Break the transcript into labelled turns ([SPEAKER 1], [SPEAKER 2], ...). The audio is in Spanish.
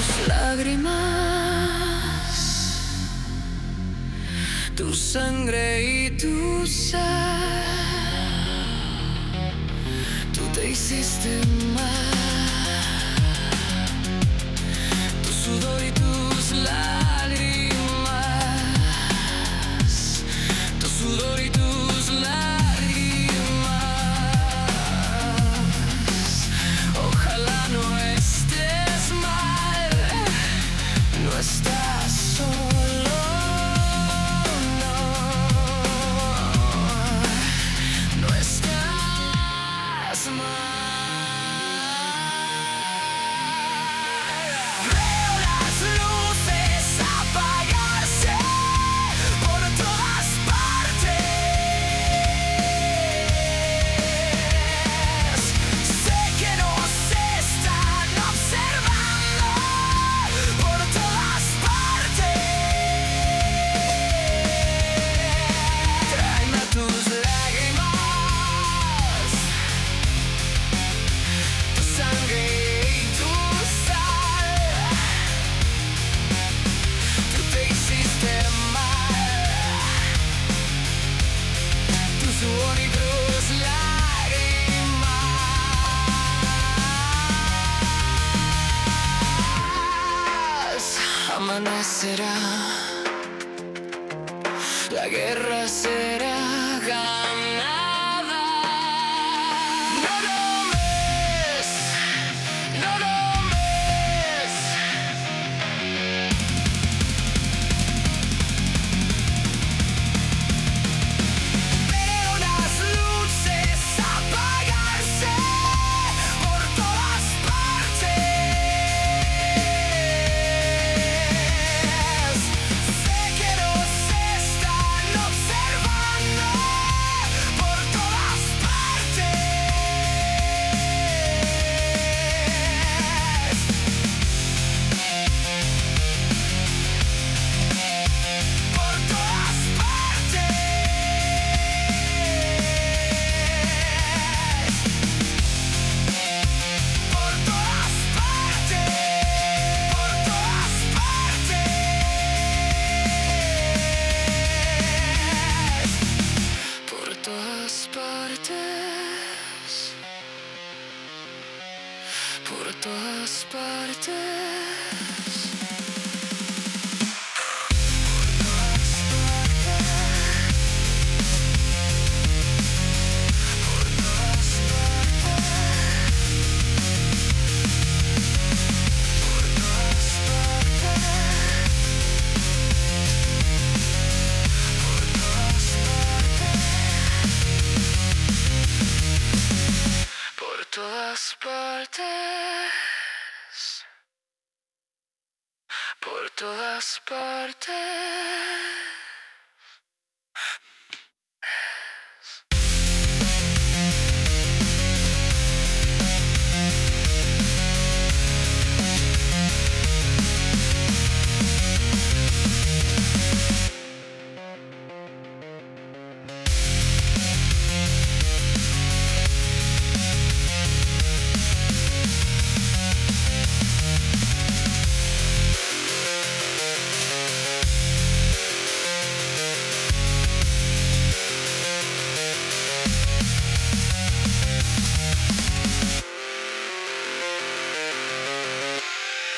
[SPEAKER 1] tus lágrimas, tu sangre y tu sal. Tú te hiciste mal, tu sudor y tus lágrimas, tu sudor y tus lágrimas. Ojalá no estés mal, no estás solo, no, no estás mal. Veo las luces apagarse por todas partes. Sé que nos están observando por todas partes. Tráeme tus lágrimas, tu sangre y tu sal. Tú te hiciste mal, tu sudor y tus lágrimas. Amanecerá, la guerra será ganada. No tomes, no tomes. Veo las luces apagarse por todas partes. Sé que nos están observando por todas partes. Por todas partes. Por todas partes. Por todas partes. Por todas partes. Por todas partes. Por todas partes, por todas partes.